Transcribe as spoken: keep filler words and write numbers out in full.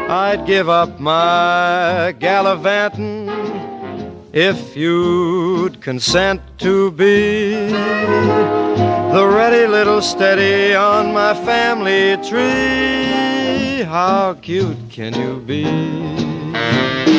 I'd give up my gallivanting if you'd consent to be the ready little steady on my family tree. How cute can you be?